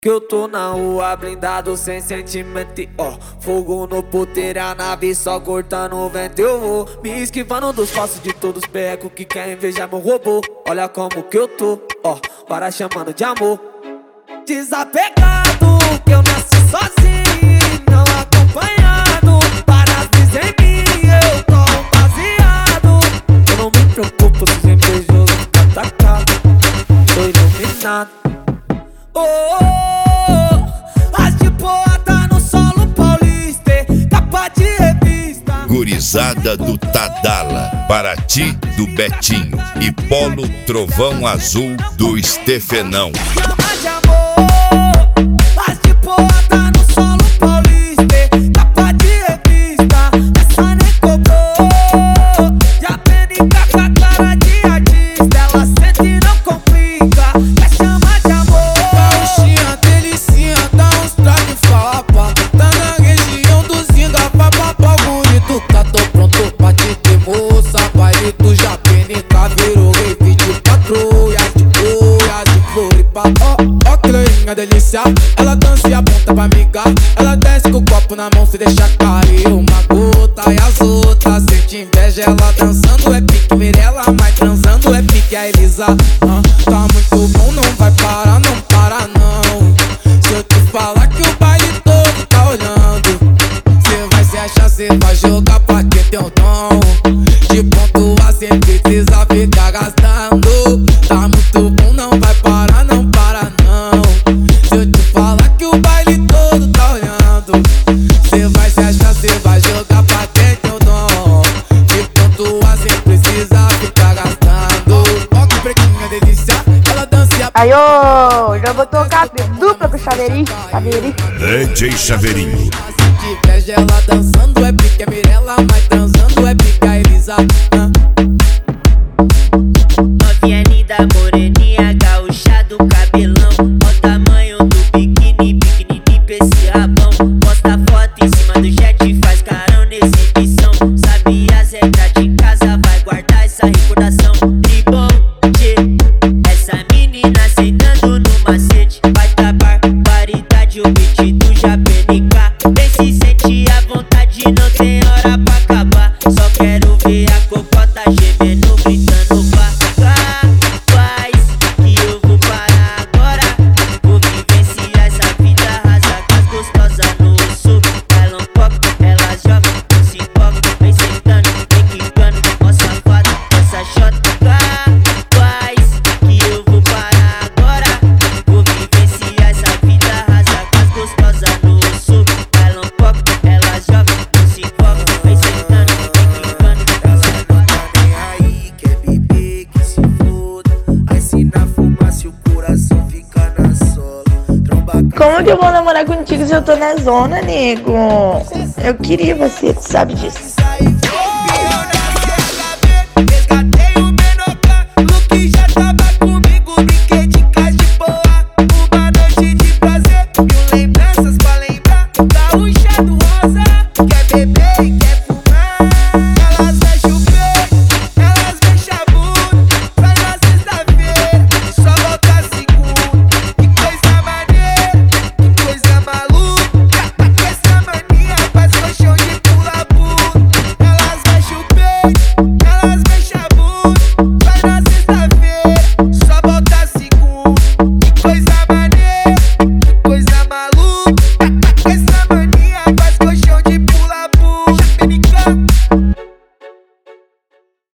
Que eu tô na rua blindado sem sentimento, ó. Fogo no puteiro, a nave só cortando o vento. Eu vou me esquivando dos passos de todos os becos que querem invejar meu robô. Olha como que eu tô, ó, para chamando de amor. Desapegado, que eu nasci sozinho e não acompanhado. Para as brisa em mim, eu tô baseado. Eu não me preocupo se os invejosos ficam atacados. Tô iluminado. Oh, oh, oh, as de boa tá no solo paulista, capa de revista. Gurizada do Tadala, Paraty do Betinho e Polo Trovão Azul do Estefenão. Chama de amor, as de boa tá no solo paulista, capa de revista. Essa nem cobrou, já penica com a cara de artista. Ela sente e não complica, quer chamar de amor. Tu já penica, virou rave de patroa de boia, de Floripa. Ó, que loirinha delícia, ela dança e aponta pra amiga. Ela desce com o copo na mão, se deixa cair uma gota. E as outras sente inveja, ela dançando é pique Mirella, mas transando é pique a Elisa. Tá muito bom, não vai parar, não para não. Se eu te falar que o baile todo tá olhando, cê vai se achar, cê vai jogar pra quem tem o dom. De ponto a cê precisa ficar gastando. Tá muito bom, não vai parar, não para não. Se eu te falar que o baile todo tá olhando, cê vai se achar, cê vai jogar pra quem tem o dom. De ponto a cê precisa ficar gastando. Ó que pretinha delícia, ela dança e Aí, ô, já vou tocar dupla pro Chaveirinho. DJ Chaveirinho. de inveja, ela dançando é pique Mirella, mas transando é pique a Elisa. Novinha linda, moreninha, gaúcha do cabelão. Ó o tamanho do biquíni, pequenininho pra esse rabão. Posta foto em cima do jet, faz carão na exibição. Sabe as regras de casa, vai guardar essa recordação. Tribom, essa menina sentando no macete. Vai dar barbaridade, o beat do Japenica. Vem se sente à vontade, não tem hora pra acabar. Só quero ver a cocota gemendo, gritando vá. Faz que eu vou parar agora. Vou vivenciar essa vida rasa com as gostosas no sul. Ela foca, ela joga, se foca, vem sentando, vem quicando, ó safada, essa chota. Faz que eu vou parar agora. Vou vivenciar essa vida rasa com as gostosas no sul. Ela foca, ela joga, se foca, vem sentando, vem quicando, ó safada. Nem aí, quer beber, que se foda. Aí se na fumaça o coração fica na sola. Tromba. Como que eu vou namorar contigo se eu tô na zona, nego? Eu queria você, tu sabe disso.